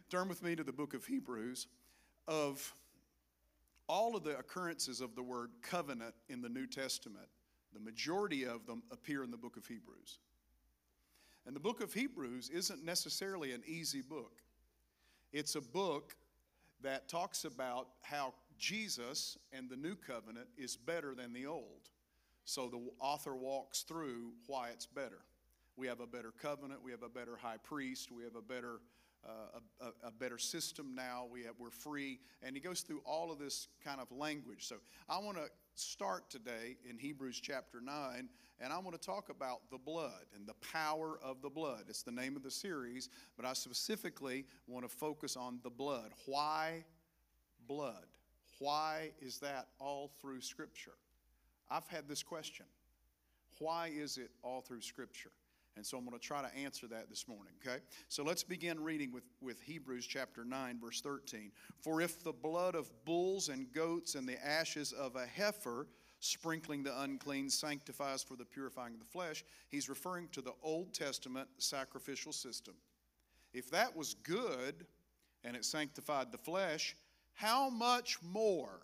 Turn with me to the book of Hebrews. Of all of the occurrences of the word covenant in the New Testament, the majority of them appear in the book of Hebrews. And the book of Hebrews isn't necessarily an easy book. It's a book that talks about how Jesus and the new covenant is better than the old. So the author walks through why it's better. We have a better covenant. We have a better high priest. We have a better system now. We're free. And he goes through all of this kind of language. So I want to start today in Hebrews chapter 9, and I want to talk about the blood and the power of the blood. It's the name of the series, but I specifically want to focus on the blood. Why blood? Why is that all through Scripture? I've had this question. Why is it all through Scripture? And so I'm going to try to answer that this morning, okay? So let's begin reading with Hebrews chapter 9, verse 13. For if the blood of bulls and goats and the ashes of a heifer, sprinkling the unclean, sanctifies for the purifying of the flesh, he's referring to the Old Testament sacrificial system. If that was good and it sanctified the flesh, how much more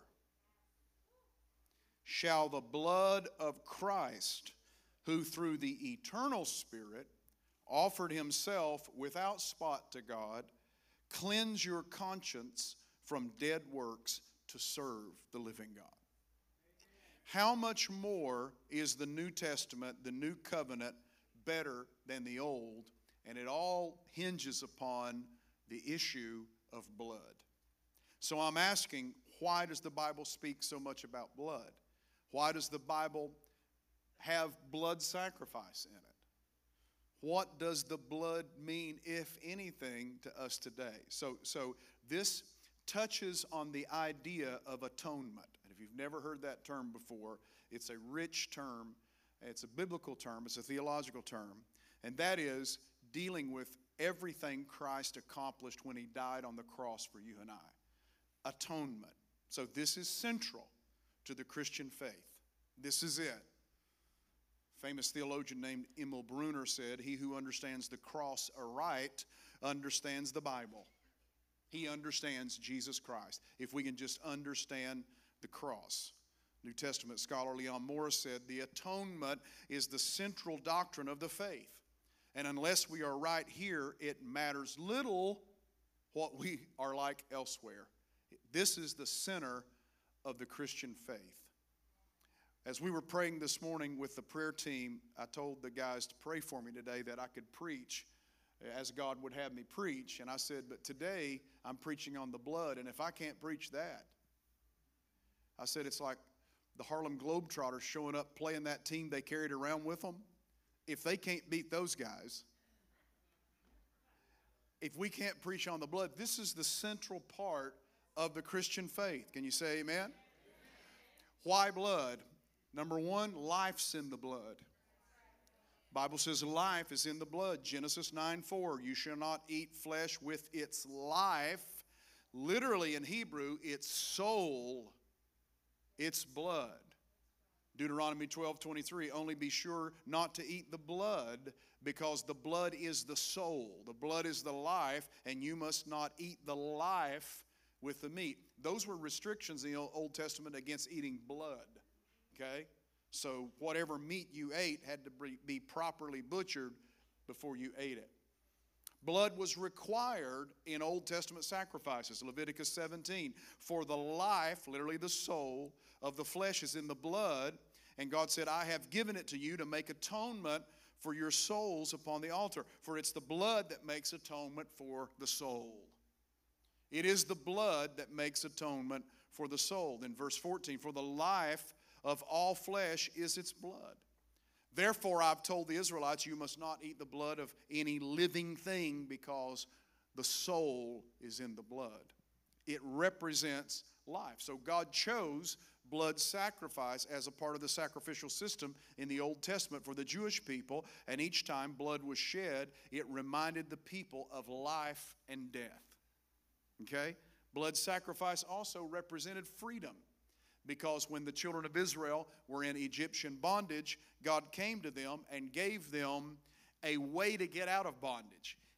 shall the blood of Christ, who through the eternal Spirit offered himself without spot to God, cleanse your conscience from dead works to serve the living God? How much more is the New Testament, the new covenant, better than the old? And it all hinges upon the issue of blood. So I'm asking, why does the Bible speak so much about blood? Why does the Bible have blood sacrifice in it? What does the blood mean, if anything, to us today? So this touches on the idea of atonement. And if you've never heard that term before, it's a rich term. It's a biblical term. It's a theological term. And that is dealing with everything Christ accomplished when he died on the cross for you and I. Atonement. So this is central to the Christian faith. This is it. Famous theologian named Emil Brunner said, he who understands the cross aright understands the Bible. He understands Jesus Christ. If we can just understand the cross. New Testament scholar Leon Morris said, the atonement is the central doctrine of the faith. And unless we are right here, it matters little what we are like elsewhere. This is the center of the Christian faith. As we were praying this morning with the prayer team, I told the guys to pray for me today that I could preach as God would have me preach. And I said, but today I'm preaching on the blood, and if I can't preach that, I said it's like the Harlem Globetrotters showing up playing that team they carried around with them. If they can't beat those guys, if we can't preach on the blood, this is the central part of the Christian faith. Can you say amen? Why blood? Number one, life's in the blood. Bible says life is in the blood. Genesis 9:4, you shall not eat flesh with its life. Literally in Hebrew, its soul, its blood. Deuteronomy 12:23, only be sure not to eat the blood, because the blood is the soul. The blood is the life, and you must not eat the life with the meat. Those were restrictions in the Old Testament against eating blood. Okay? So whatever meat you ate had to be properly butchered before you ate it. Blood was required in Old Testament sacrifices. Leviticus 17, for the life, literally the soul, of the flesh is in the blood. And God said, I have given it to you to make atonement for your souls upon the altar. For it's the blood that makes atonement for the soul. It is the blood that makes atonement for the soul. In verse 14, for the life of all flesh is its blood. Therefore, I've told the Israelites, you must not eat the blood of any living thing, because the soul is in the blood. It represents life. So God chose blood sacrifice as a part of the sacrificial system in the Old Testament for the Jewish people. And each time blood was shed, it reminded the people of life and death. Okay? Blood sacrifice also represented freedom. Because when the children of Israel were in Egyptian bondage, God came to them and gave them a way to get out of bondage.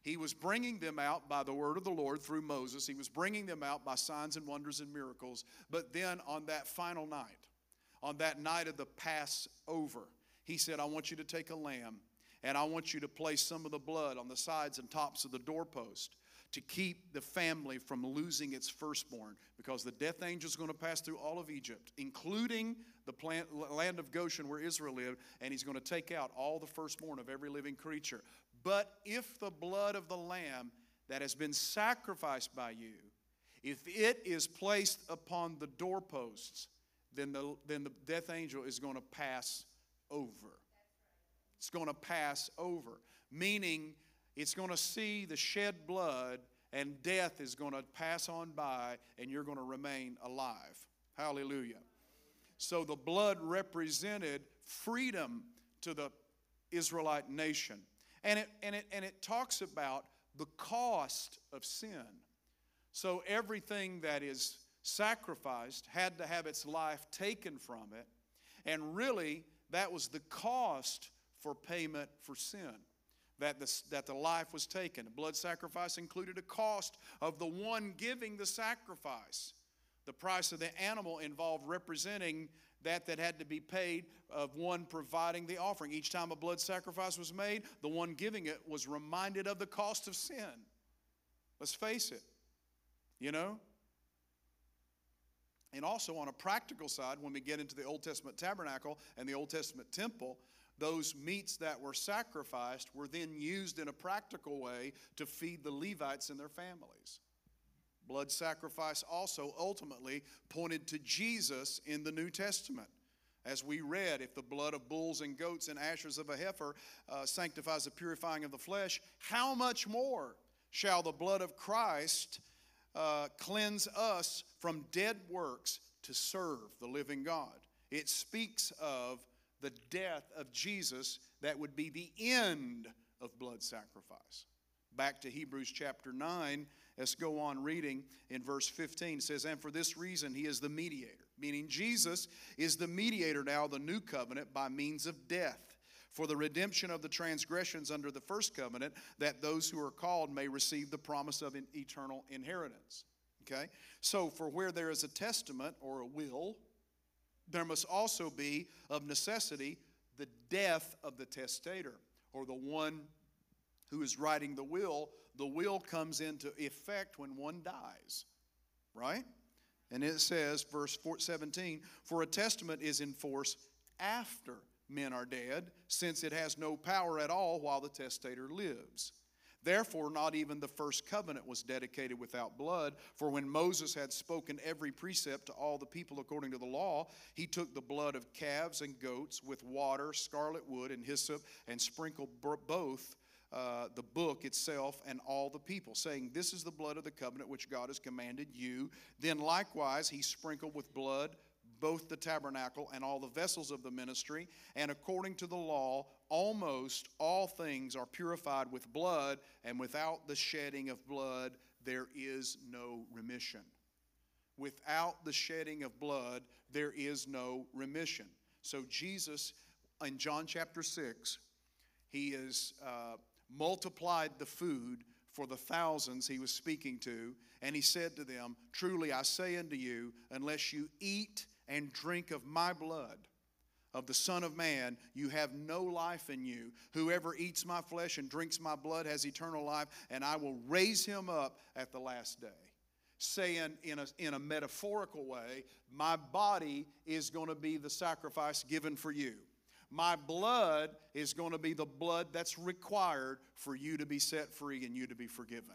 He was bringing them out by the word of the Lord through Moses. He was bringing them out by signs and wonders and miracles. But then on that final night, on that night of the Passover, he said, I want you to take a lamb, and I want you to place some of the blood on the sides and tops of the doorpost to keep the family from losing its firstborn, because the death angel is going to pass through all of Egypt, including the land of Goshen where Israel lived, and he's going to take out all the firstborn of every living creature. But if the blood of the lamb that has been sacrificed by you, if it is placed upon the doorposts, then the death angel is going to pass over. It's going to pass over, meaning it's going to see the shed blood, and death is going to pass on by, and you're going to remain alive. Hallelujah. So the blood represented freedom to the Israelite nation. And it talks about the cost of sin. So everything that is sacrificed had to have its life taken from it. And really, that was the cost for payment for sin, that the life was taken. A blood sacrifice included a cost of the one giving the sacrifice. The price of the animal involved representing that had to be paid of one providing the offering. Each time a blood sacrifice was made, the one giving it was reminded of the cost of sin. Let's face it, you know. And also on a practical side, when we get into the Old Testament tabernacle and the Old Testament temple, those meats that were sacrificed were then used in a practical way to feed the Levites and their families. Blood sacrifice also ultimately pointed to Jesus in the New Testament. As we read, if the blood of bulls and goats and ashes of a heifer sanctifies the purifying of the flesh, how much more shall the blood of Christ cleanse us from dead works to serve the living God? It speaks of the death of Jesus that would be the end of blood sacrifice. Back to Hebrews chapter 9, let's go on reading in verse 15. It says, and for this reason he is the mediator, meaning Jesus is the mediator now of the new covenant by means of death, for the redemption of the transgressions under the first covenant, that those who are called may receive the promise of an eternal inheritance. Okay? So for where there is a testament or a will, there must also be of necessity the death of the testator, or the one who is writing the will. The will comes into effect when one dies, right? And it says, verse 17, for a testament is in force after men are dead, since it has no power at all while the testator lives. Therefore, not even the first covenant was dedicated without blood. For when Moses had spoken every precept to all the people according to the law, he took the blood of calves and goats with water, scarlet wood, and hyssop, and sprinkled both the book itself and all the people, saying, this is the blood of the covenant which God has commanded you. Then likewise he sprinkled with blood both the tabernacle and all the vessels of the ministry. And according to the law, almost all things are purified with blood, and without the shedding of blood, there is no remission. Without the shedding of blood, there is no remission. So Jesus, in John chapter 6, he has multiplied the food for the thousands he was speaking to, and he said to them, truly I say unto you, unless you eat and drink of my blood, of the Son of Man, you have no life in you. Whoever eats my flesh and drinks my blood has eternal life, and I will raise him up at the last day. Saying in a metaphorical way, my body is going to be the sacrifice given for you. My blood is going to be the blood that's required for you to be set free and you to be forgiven.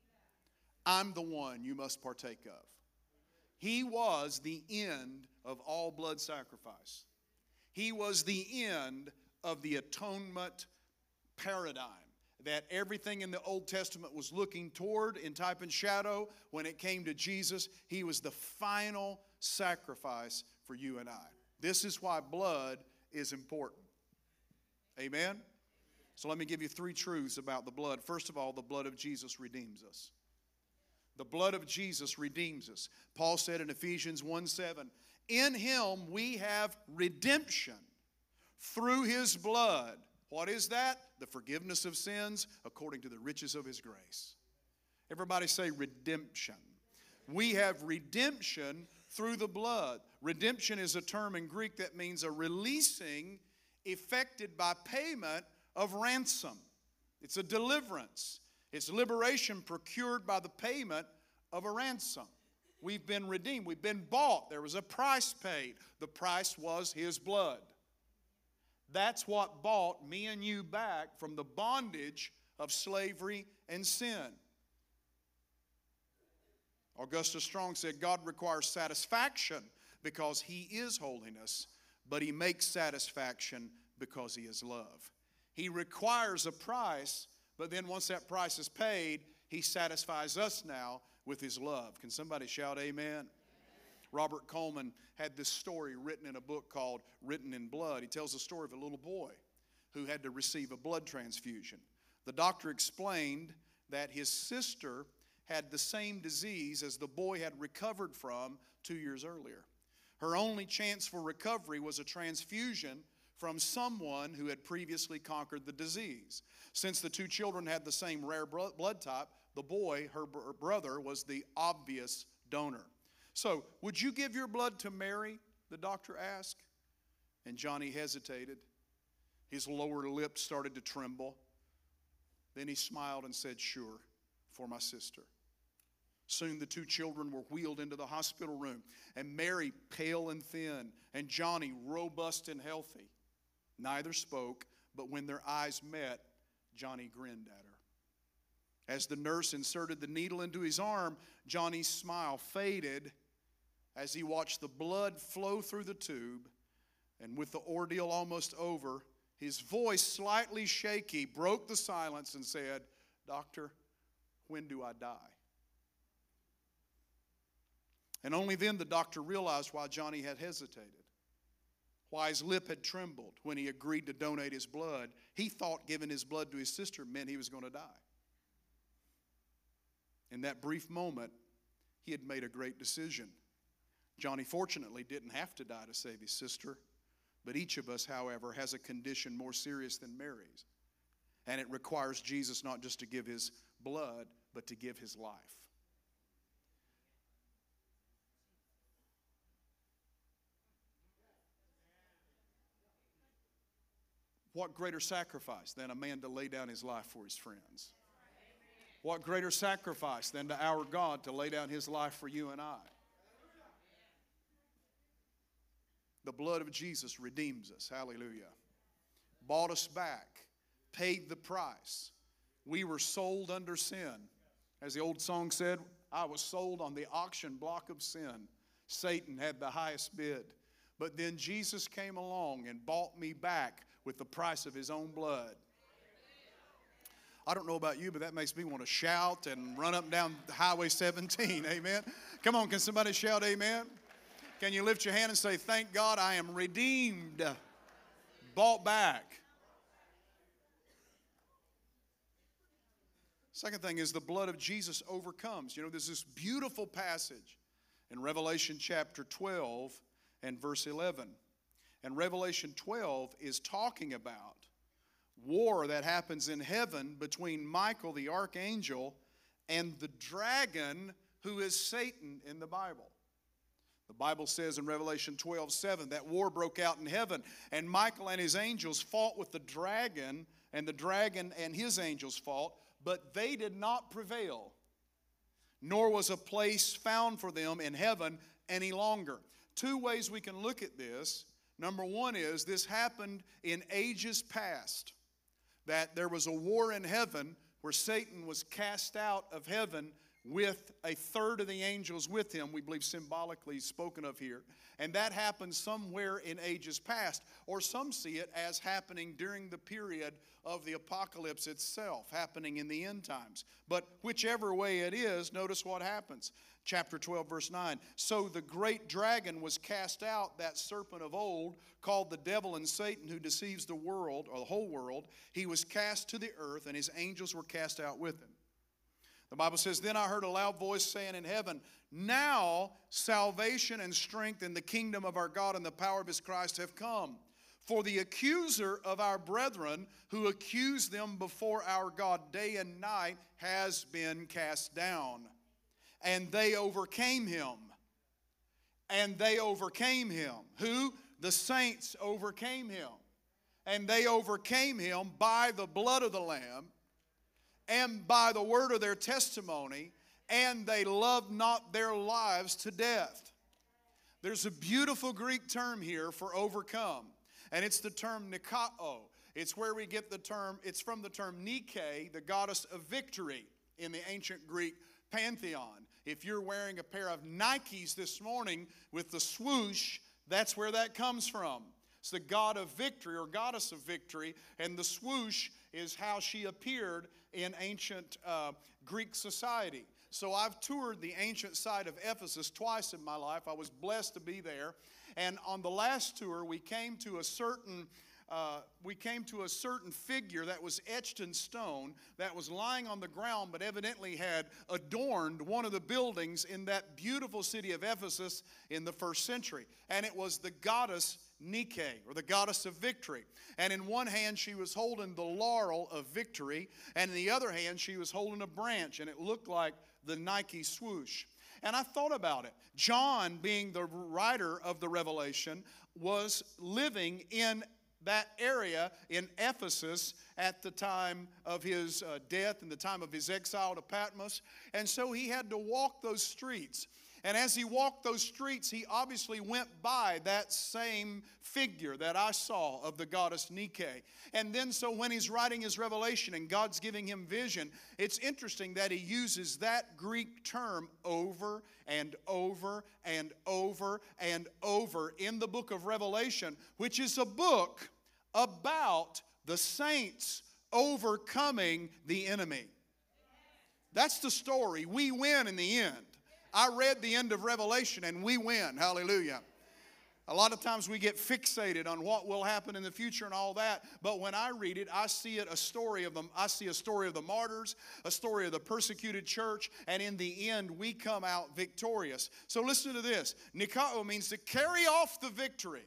I'm the one you must partake of. He was the end of all blood sacrifice. He was the end of the atonement paradigm that everything in the Old Testament was looking toward in type and shadow. When it came to Jesus, he was the final sacrifice for you and I. This is why blood is important. Amen? So let me give you three truths about the blood. First of all, the blood of Jesus redeems us. The blood of Jesus redeems us. Paul said in Ephesians 1:7, in him we have redemption through his blood, What is that? The forgiveness of sins according to the riches of His grace. Everybody say redemption. We have redemption through the blood. Redemption is a term in Greek that means a releasing effected by payment of ransom. It's a deliverance. It's liberation procured by the payment of a ransom. We've been redeemed. We've been bought. There was a price paid. The price was His blood. That's what bought me and you back from the bondage of slavery and sin. Augustus Strong said, God requires satisfaction because He is holiness, but He makes satisfaction because He is love. He requires a price, but then once that price is paid, He satisfies us now with His love. Can somebody shout amen? Amen. Robert Coleman had this story written in a book called Written in Blood. He tells the story of a little boy who had to receive a blood transfusion. The doctor explained that his sister had the same disease as the boy had recovered from 2 years earlier. Her only chance for recovery was a transfusion from someone who had previously conquered the disease. Since the two children had the same rare blood type, the boy, her brother, was the obvious donor. So, would you give your blood to Mary? The doctor asked. And Johnny hesitated. His lower lip started to tremble. Then he smiled and said, sure, for my sister. Soon the two children were wheeled into the hospital room, and Mary, pale and thin, and Johnny, robust and healthy. Neither spoke, but when their eyes met, Johnny grinned at her. As the nurse inserted the needle into his arm, Johnny's smile faded as he watched the blood flow through the tube, and with the ordeal almost over, his voice, slightly shaky, broke the silence and said, Doctor, when do I die? And only then the doctor realized why Johnny had hesitated, why his lip had trembled when he agreed to donate his blood. He thought giving his blood to his sister meant he was going to die. In that brief moment, he had made a great decision. Johnny fortunately didn't have to die to save his sister, but each of us, however, has a condition more serious than Mary's. And it requires Jesus not just to give His blood, but to give His life. What greater sacrifice than a man to lay down his life for his friends? What greater sacrifice than to our God to lay down His life for you and I? The blood of Jesus redeems us. Hallelujah. Bought us back. Paid the price. We were sold under sin. As the old song said, I was sold on the auction block of sin. Satan had the highest bid. But then Jesus came along and bought me back with the price of His own blood. I don't know about you, but that makes me want to shout and run up and down Highway 17. Amen. Come on, can somebody shout amen? Can you lift your hand and say, thank God I am redeemed, bought back. Second thing is the blood of Jesus overcomes. You know, there's this beautiful passage in Revelation chapter 12 and verse 11. And Revelation 12 is talking about war that happens in heaven between Michael the archangel and the dragon who is Satan in the Bible. The Bible says in Revelation 12:7 that war broke out in heaven, and Michael and his angels fought with the dragon and his angels fought, but they did not prevail, nor was a place found for them in heaven any longer. Two ways we can look at this. Number one is this happened in ages past, that there was a war in heaven where Satan was cast out of heaven with a third of the angels with him, we believe symbolically spoken of here. And that happened somewhere in ages past. Or some see it as happening during the period of the apocalypse itself, happening in the end times. But whichever way it is, notice what happens. Chapter 12, verse 9. So the great dragon was cast out, that serpent of old, called the devil and Satan, who deceives the world, or the whole world. He was cast to the earth, and his angels were cast out with him. The Bible says, then I heard a loud voice saying in heaven, now salvation and strength in the kingdom of our God and the power of His Christ have come. For the accuser of our brethren, who accused them before our God day and night, has been cast down. And they overcame him. And they overcame him. Who? The saints overcame him. And they overcame him by the blood of the Lamb and by the word of their testimony, and they loved not their lives to death. There's a beautiful Greek term here for overcome, and it's the term nikao. It's where we get the term, it's from the term Nike, the goddess of victory in the ancient Greek pantheon. If you're wearing a pair of Nikes this morning with the swoosh, that's where that comes from. It's the god of victory or goddess of victory, and the swoosh is how she appeared in ancient Greek society. So I've toured the ancient site of Ephesus twice in my life. I was blessed to be there. And on the last tour, we came to a certain figure that was etched in stone that was lying on the ground, but evidently had adorned one of the buildings in that beautiful city of Ephesus in the first century. And it was the goddess Nike, or the goddess of victory. And in one hand she was holding the laurel of victory, and in the other hand she was holding a branch, and it looked like the Nike swoosh. And I thought about it. John, being the writer of the Revelation, was living in that area in Ephesus at the time of his death and the time of his exile to Patmos. And so he had to walk those streets. And as he walked those streets, he obviously went by that same figure that I saw of the goddess Nike. And then so when he's writing his Revelation and God's giving him vision, it's interesting that he uses that Greek term over and over and over and over in the book of Revelation, which is a book about the saints overcoming the enemy. That's the story. We win in the end. I read the end of Revelation and we win. Hallelujah. A lot of times we get fixated on what will happen in the future and all that, but when I read it, I see a story of them. I see a story of the martyrs, a story of the persecuted church, and in the end we come out victorious. So listen to this. Nikao means to carry off the victory.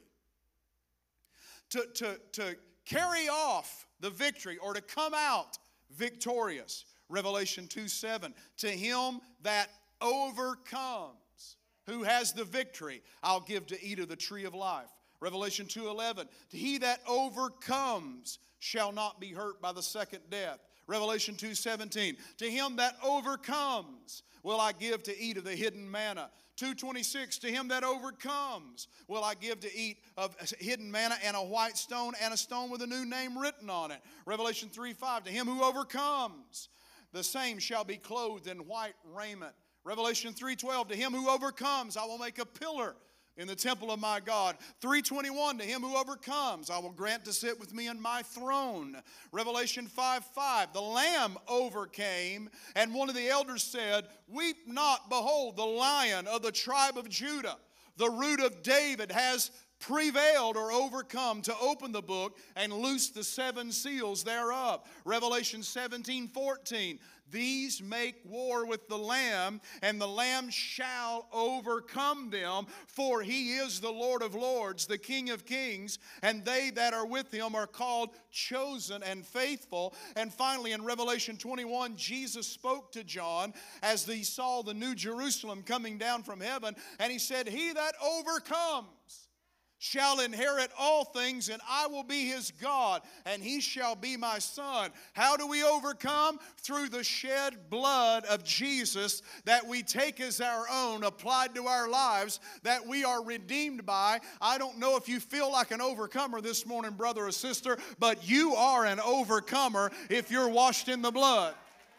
To carry off the victory, or to come out victorious. Revelation 2:7. To him that overcomes, who has the victory, I'll give to eat of the tree of life. Revelation 2:11. He that overcomes shall not be hurt by the second death. Revelation 2:17. To him that overcomes will I give to eat of the hidden manna. 2:26. To him that overcomes will I give to eat of hidden manna and a white stone and a stone with a new name written on it. Revelation 3:5. To him who overcomes, the same shall be clothed in white raiment. Revelation 3:12, to him who overcomes, I will make a pillar in the temple of my God. 3:21, to him who overcomes, I will grant to sit with me in my throne. Revelation 5:5, the Lamb overcame, and one of the elders said, weep not, behold, the Lion of the tribe of Judah, the Root of David, has prevailed or overcome to open the book and loose the seven seals thereof. Revelation 17:14. These make war with the Lamb, and the Lamb shall overcome them, for he is the Lord of lords, the King of kings, and they that are with him are called chosen and faithful. And finally in Revelation 21, Jesus spoke to John as he saw the New Jerusalem coming down from heaven, and he said, he that overcomes shall inherit all things, and I will be his God, and he shall be my son. How do we overcome? Through the shed blood of Jesus that we take as our own, applied to our lives, that we are redeemed by. I don't know if you feel like an overcomer this morning, brother or sister, but you are an overcomer if you're washed in the blood.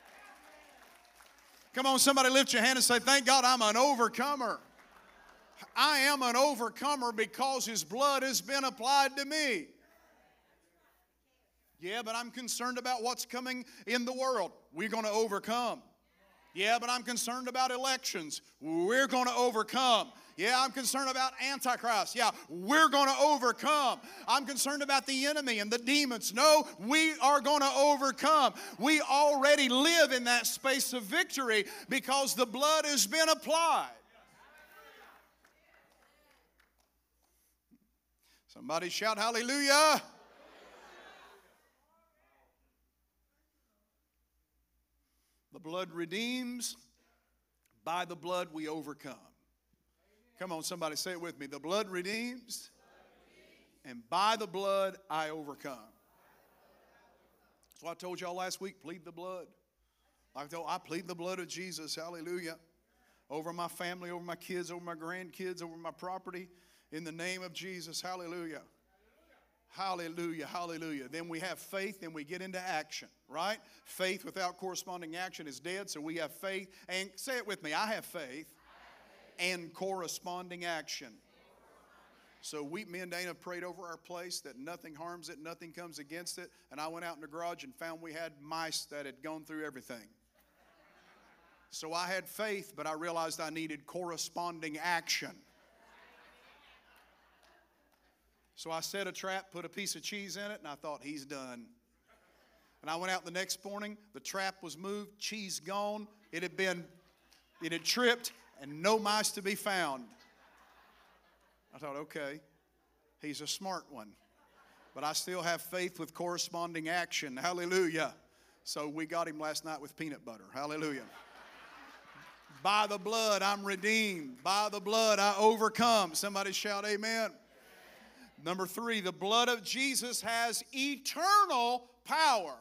Come on, somebody lift your hand and say, thank God I'm an overcomer. I am an overcomer because his blood has been applied to me. Yeah, but I'm concerned about what's coming in the world. We're going to overcome. Yeah, but I'm concerned about elections. We're going to overcome. Yeah, I'm concerned about Antichrist. Yeah, we're going to overcome. I'm concerned about the enemy and the demons. No, we are going to overcome. We already live in that space of victory because the blood has been applied. Somebody shout hallelujah. The blood redeems. By the blood we overcome. Come on, somebody say it with me. The blood redeems, and by the blood I overcome. That's why I told y'all last week, plead the blood. I plead the blood of Jesus, hallelujah, over my family, over my kids, over my grandkids, over my property, in the name of Jesus, hallelujah. Hallelujah, hallelujah. Then we have faith and we get into action, right? Faith without corresponding action is dead, so we have faith. And say it with me, I have faith and corresponding action. So me and Dana prayed over our place that nothing harms it, nothing comes against it. And I went out in the garage and found we had mice that had gone through everything. So I had faith, but I realized I needed corresponding action. So I set a trap, put a piece of cheese in it, and I thought, he's done. And I went out the next morning, the trap was moved, cheese gone. It had tripped, and no mice to be found. I thought, okay, he's a smart one. But I still have faith with corresponding action. Hallelujah. So we got him last night with peanut butter. Hallelujah. By the blood, I'm redeemed. By the blood, I overcome. Somebody shout amen. Number 3, the blood of Jesus has eternal power.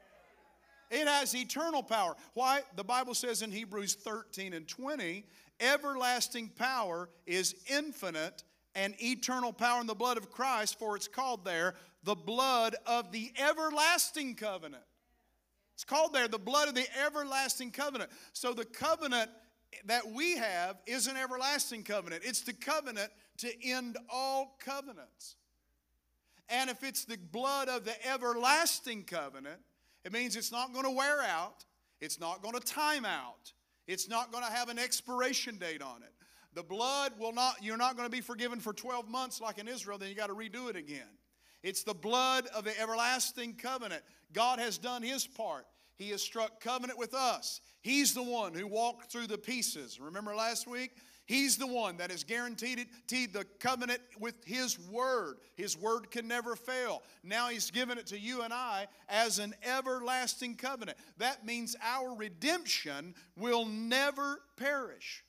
It has eternal power. Why? The Bible says in Hebrews 13 and 20, everlasting power is infinite and eternal power in the blood of Christ, for it's called there the blood of the everlasting covenant. It's called there the blood of the everlasting covenant. So the covenant that we have is an everlasting covenant. It's the covenant to end all covenants. And if it's the blood of the everlasting covenant, it means it's not going to wear out. It's not going to time out. It's not going to have an expiration date on it. The blood will not, you're not going to be forgiven for 12 months like in Israel, then you got to redo it again. It's the blood of the everlasting covenant. God has done His part. He has struck covenant with us. He's the one who walked through the pieces. Remember last week? He's the one that has guaranteed the covenant with His Word. His Word can never fail. Now He's given it to you and I as an everlasting covenant. That means our redemption will never perish.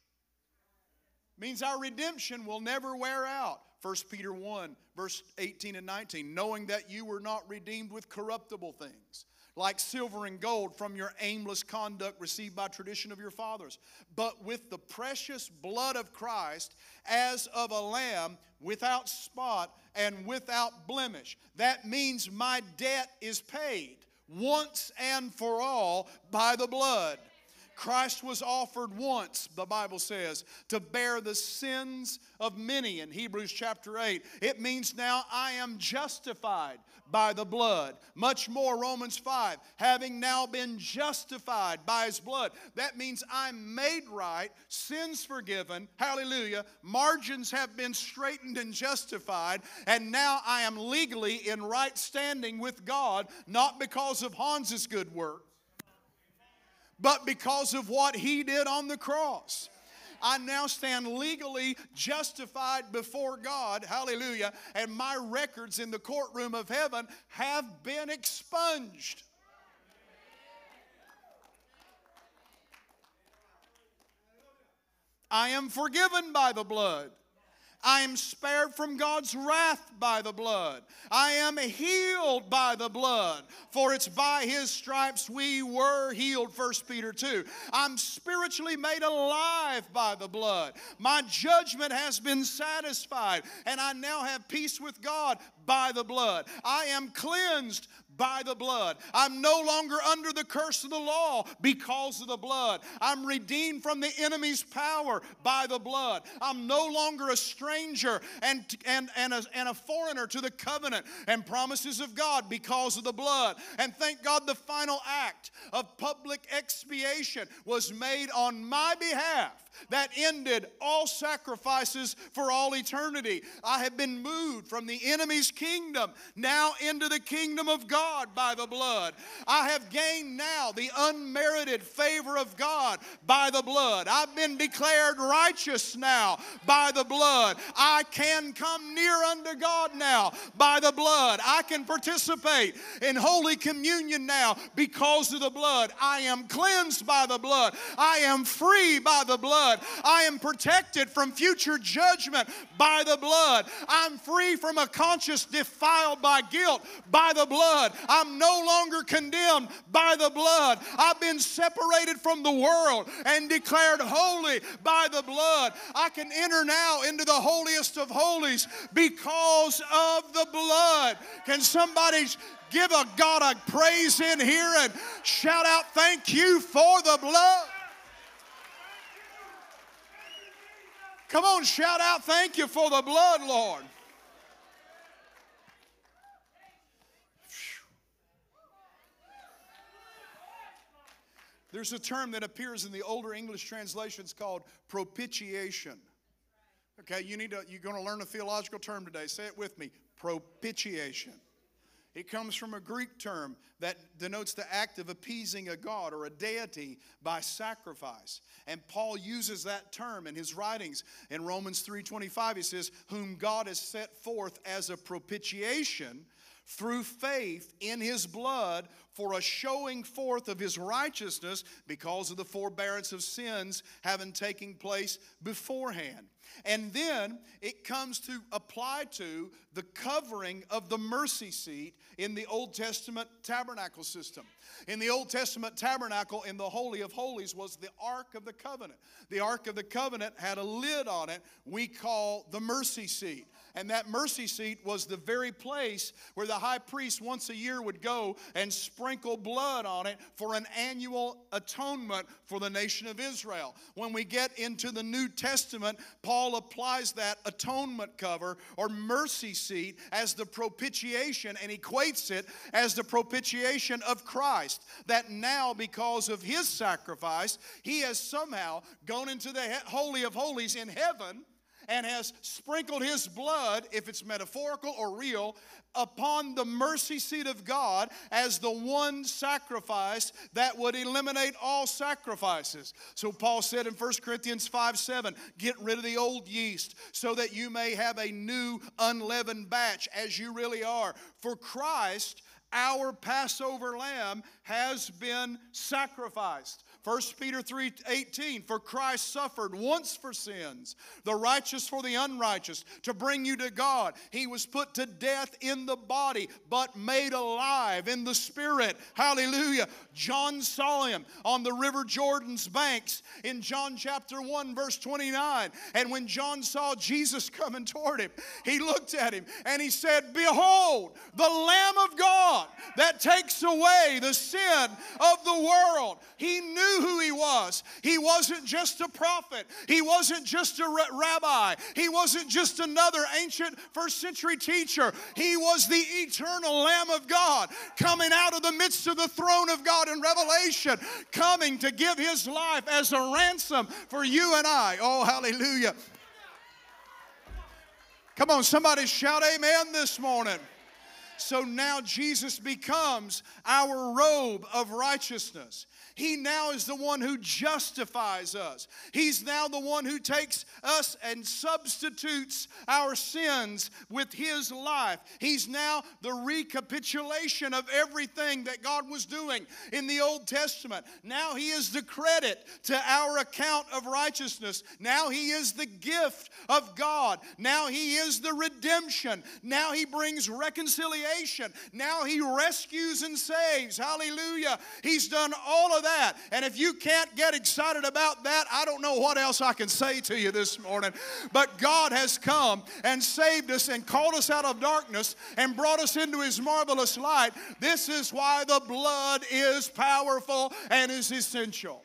Means our redemption will never wear out. 1 Peter 1, verse 18 and 19, knowing that you were not redeemed with corruptible things, like silver and gold from your aimless conduct received by tradition of your fathers, but with the precious blood of Christ as of a lamb without spot and without blemish. That means my debt is paid once and for all by the blood. Christ was offered once, the Bible says, to bear the sins of many in Hebrews chapter 8. It means now I am justified by the blood. Much more, Romans 5, having now been justified by His blood. That means I'm made right, sins forgiven, hallelujah, margins have been straightened and justified, and now I am legally in right standing with God, not because of Hans's good work, but because of what He did on the cross. I now stand legally justified before God, hallelujah, and my records in the courtroom of heaven have been expunged. I am forgiven by the blood. I am spared from God's wrath by the blood. I am healed by the blood. For it's by His stripes we were healed, 1 Peter 2. I'm spiritually made alive by the blood. My judgment has been satisfied, and I now have peace with God by the blood. I am cleansed by the blood. I'm no longer under the curse of the law because of the blood. I'm redeemed from the enemy's power by the blood. I'm no longer a stranger and a foreigner to the covenant and promises of God because of the blood. And thank God the final act of public expiation was made on my behalf. that ended all sacrifices for all eternity. I have been moved from the enemy's kingdom now into the kingdom of God by the blood. I have gained now the unmerited favor of God by the blood. I've been declared righteous now by the blood. I can come near unto God now by the blood. I can participate in Holy Communion now because of the blood. I am cleansed by the blood. I am free by the blood. I am protected from future judgment by the blood. I'm free from a conscience defiled by guilt by the blood. I'm no longer condemned by the blood. I've been separated from the world and declared holy by the blood. I can enter now into the holiest of holies because of the blood. Can somebody give a God a praise in here and shout out, thank you for the blood? Come on, shout out, thank you for the blood, Lord. There's a term that appears in the older English translations called propitiation. Okay, you're going to learn a theological term today. Say it with me, propitiation. It comes from a Greek term that denotes the act of appeasing a god or a deity by sacrifice. And Paul uses that term in his writings. In Romans 3:25, he says, whom God has set forth as a propitiation through faith in his blood for a showing forth of his righteousness because of the forbearance of sins having taken place beforehand. And then it comes to apply to the covering of the mercy seat in the Old Testament tabernacle system. In the Old Testament tabernacle, in the Holy of Holies, was the Ark of the Covenant. The Ark of the Covenant had a lid on it we call the mercy seat. And that mercy seat was the very place where the high priest once a year would go and sprinkle blood on it for an annual atonement for the nation of Israel. When we get into the New Testament, Paul applies that atonement cover or mercy seat as the propitiation and equates it as the propitiation of Christ. That now, because of his sacrifice, he has somehow gone into the Holy of Holies in heaven and has sprinkled his blood, if it's metaphorical or real, upon the mercy seat of God as the one sacrifice that would eliminate all sacrifices. So Paul said in 1 Corinthians 5:7, get rid of the old yeast so that you may have a new unleavened batch as you really are. For Christ, our Passover lamb, has been sacrificed. 1 Peter 3:18, for Christ suffered once for sins, the righteous for the unrighteous, to bring you to God. He was put to death in the body, but made alive in the spirit. Hallelujah. John saw him on the river Jordan's banks in John chapter 1, verse 29. And when John saw Jesus coming toward him, he looked at him and he said, behold, the Lamb of God that takes away the sin of the world. He knew who he was. He wasn't just a prophet. He wasn't just a rabbi. He wasn't just another ancient first century teacher. He was the eternal Lamb of God coming out of the midst of the throne of God in Revelation, coming to give his life as a ransom for you and I. Oh, hallelujah. Come on, somebody shout amen this morning. So now Jesus becomes our robe of righteousness. He now is the one who justifies us. He's now the one who takes us and substitutes our sins with his life. He's now the recapitulation of everything that God was doing in the Old Testament. Now he is the credit to our account of righteousness. Now he is the gift of God. Now he is the redemption. Now he brings reconciliation. Now he rescues and saves. Hallelujah. He's done all of that. And if you can't get excited about that, I don't know what else I can say to you this morning. But God has come and saved us and called us out of darkness and brought us into his marvelous light. This is why the blood is powerful and is essential.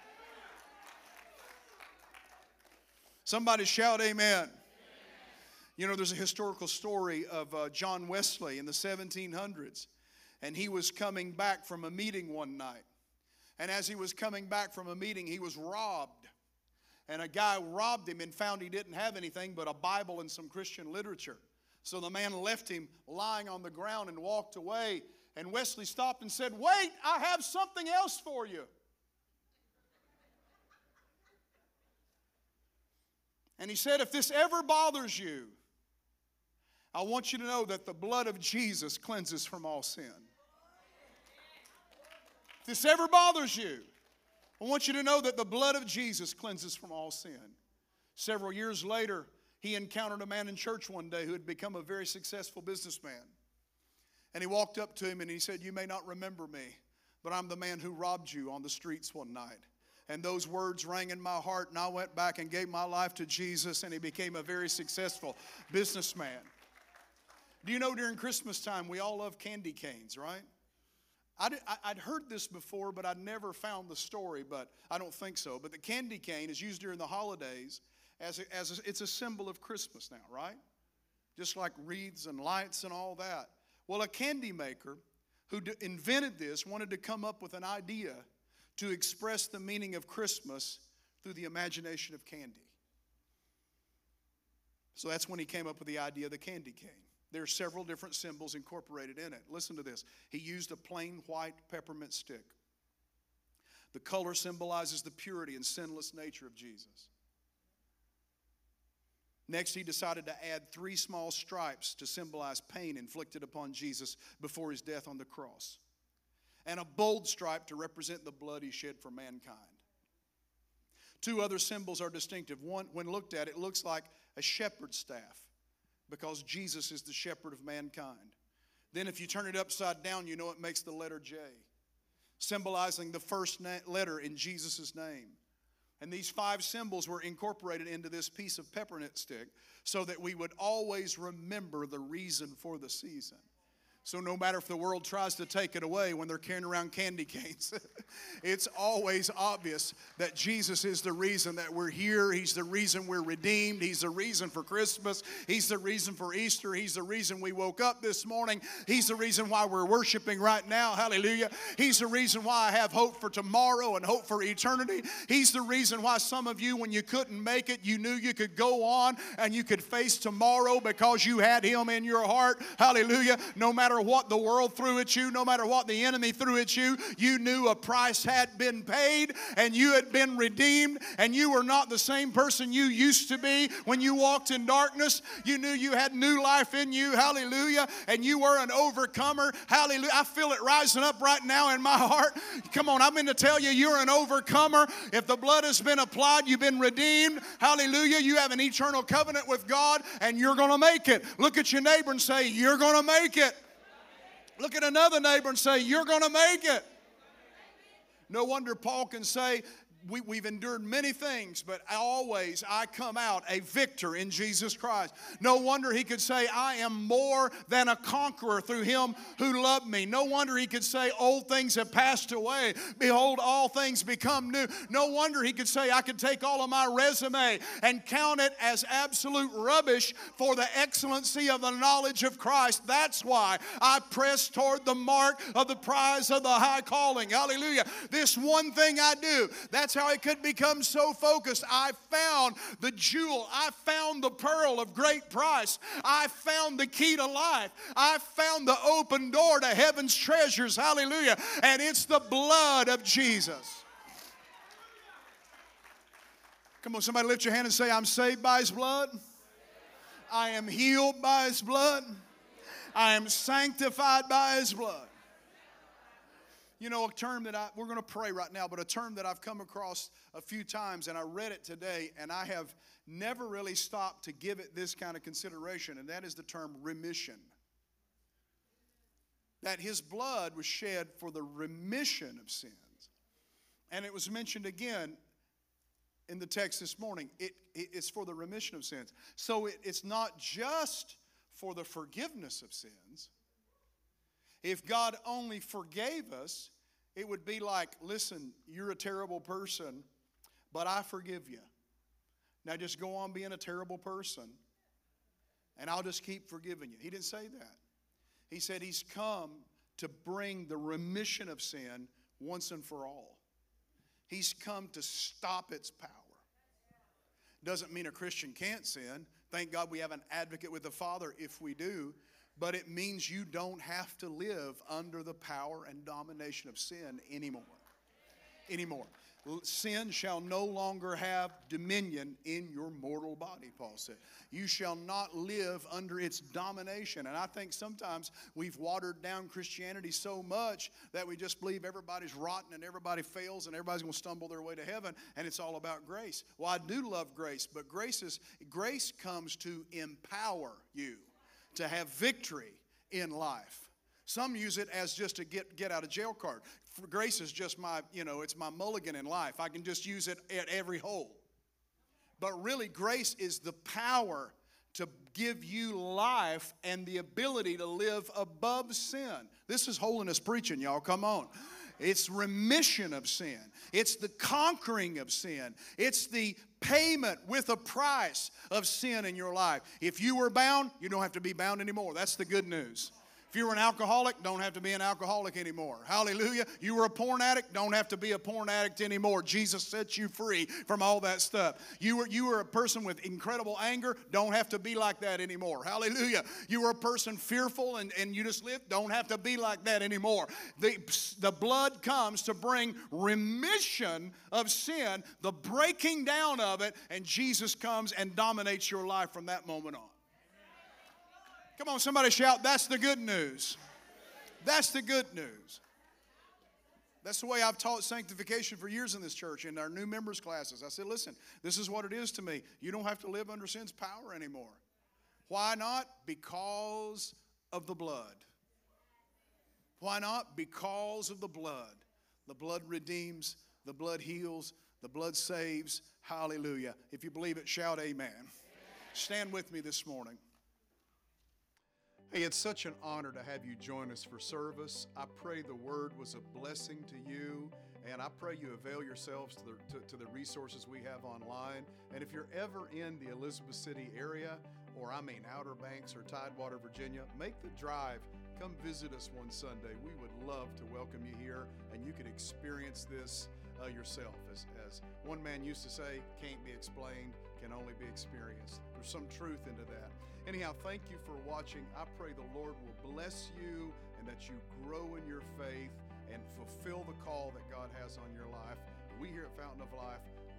Somebody shout amen. You know, there's a historical story of John Wesley in the 1700s. And he was coming back from a meeting one night. And as he was coming back from a meeting, he was robbed. And a guy robbed him and found he didn't have anything but a Bible and some Christian literature. So the man left him lying on the ground and walked away. And Wesley stopped and said, "Wait, I have something else for you." And he said, "If this ever bothers you, I want you to know that the blood of Jesus cleanses from all sin." If this ever bothers you, I want you to know that the blood of Jesus cleanses from all sin. Several years later, he encountered a man in church one day who had become a very successful businessman. And he walked up to him and he said, "You may not remember me, but I'm the man who robbed you on the streets one night." And those words rang in my heart, and I went back and gave my life to Jesus, and he became a very successful businessman. Do you know during Christmas time we all love candy canes, right? I'd heard this before, but I'd never found the story, but I don't think so. But the candy cane is used during the holidays it's a symbol of Christmas now, right? Just like wreaths and lights and all that. Well, a candy maker who invented this wanted to come up with an idea to express the meaning of Christmas through the imagination of candy. So that's when he came up with the idea of the candy cane. There are several different symbols incorporated in it. Listen to this. He used a plain white peppermint stick. The color symbolizes the purity and sinless nature of Jesus. Next, he decided to add 3 small stripes to symbolize pain inflicted upon Jesus before his death on the cross, and a bold stripe to represent the blood he shed for mankind. 2 other symbols are distinctive. One, when looked at, it looks like a shepherd's staff because Jesus is the shepherd of mankind. Then if you turn it upside down, you know it makes the letter J, symbolizing the first letter in Jesus' name. And these 5 symbols were incorporated into this piece of peppermint stick so that we would always remember the reason for the season. So no matter if the world tries to take it away when they're carrying around candy canes, it's always obvious that Jesus is the reason that we're here. He's the reason we're redeemed. He's the reason for Christmas. He's the reason for Easter. He's the reason we woke up this morning. He's the reason why we're worshiping right now. Hallelujah. He's the reason why I have hope for tomorrow and hope for eternity. He's the reason why some of you, when you couldn't make it, you knew you could go on and you could face tomorrow because you had Him in your heart. Hallelujah. No matter what the world threw at you, no matter what the enemy threw at you, you knew a price had been paid and you had been redeemed, and you were not the same person you used to be when you walked in darkness. You knew you had new life in you. Hallelujah. And you were an overcomer. Hallelujah. I feel it rising up right now in my heart. Come on, I'm going to tell you, you're an overcomer. If the blood has been applied, you've been redeemed. Hallelujah. You have an eternal covenant with God, and you're going to make it. Look at your neighbor and say, "You're going to make it." Look at another neighbor and say, "You're going to make it." No wonder Paul can say, we've endured many things, but always I come out a victor in Jesus Christ. No wonder he could say, "I am more than a conqueror through Him who loved me." No wonder he could say, "Old things have passed away. Behold, all things become new." No wonder he could say, "I could take all of my resume and count it as absolute rubbish for the excellency of the knowledge of Christ. That's why I press toward the mark of the prize of the high calling." Hallelujah. This one thing I do, that's how it could become so focused. I found the jewel. I found the pearl of great price. I found the key to life. I found the open door to heaven's treasures. Hallelujah. And it's the blood of Jesus. Come on, somebody lift your hand and say, "I'm saved by His blood. I am healed by His blood. I am sanctified by His blood." You know, a term that we're going to pray right now, but a term that I've come across a few times, and I read it today, and I have never really stopped to give it this kind of consideration, and that is the term remission. That His blood was shed for the remission of sins. And it was mentioned again in the text this morning. It's for the remission of sins. So it's not just for the forgiveness of sins. If God only forgave us, it would be like, "Listen, you're a terrible person, but I forgive you. Now just go on being a terrible person, and I'll just keep forgiving you." He didn't say that. He said He's come to bring the remission of sin once and for all. He's come to stop its power. Doesn't mean a Christian can't sin. Thank God we have an advocate with the Father if we do. But it means you don't have to live under the power and domination of sin anymore. Sin shall no longer have dominion in your mortal body, Paul said. You shall not live under its domination. And I think sometimes we've watered down Christianity so much that we just believe everybody's rotten and everybody fails and everybody's going to stumble their way to heaven and it's all about grace. Well, I do love grace, but grace comes to empower you to have victory in life. Some use it as just a get out of jail card. Grace is just it's my mulligan in life. I can just use it at every hole. But really, grace is the power to give you life and the ability to live above sin. This is holiness preaching, y'all. Come on. It's remission of sin. It's the conquering of sin. It's the payment with a price of sin in your life. If you were bound, you don't have to be bound anymore. That's the good news. If you were an alcoholic, don't have to be an alcoholic anymore. Hallelujah. You were a porn addict, don't have to be a porn addict anymore. Jesus set you free from all that stuff. You were a person with incredible anger, don't have to be like that anymore. Hallelujah. You were a person fearful and you just lived, don't have to be like that anymore. The blood comes to bring remission of sin, the breaking down of it, and Jesus comes and dominates your life from that moment on. Come on, somebody shout, that's the good news. That's the good news. That's the way I've taught sanctification for years in this church, in our new members classes. I said, listen, this is what it is to me. You don't have to live under sin's power anymore. Why not? Because of the blood. Why not? Because of the blood. The blood redeems, the blood heals, the blood saves. Hallelujah. If you believe it, shout amen. Stand with me this morning. Hey, it's such an honor to have you join us for service. I pray the word was a blessing to you, and I pray you avail yourselves to the resources we have online. And if you're ever in the Elizabeth City area, or Outer Banks or Tidewater, Virginia, make the drive. Come visit us one Sunday. We would love to welcome you here, and you can experience this yourself. As one man used to say, can't be explained, can only be experienced. There's some truth into that. Anyhow, thank you for watching. I pray the Lord will bless you and that you grow in your faith and fulfill the call that God has on your life. We here at Fountain of Life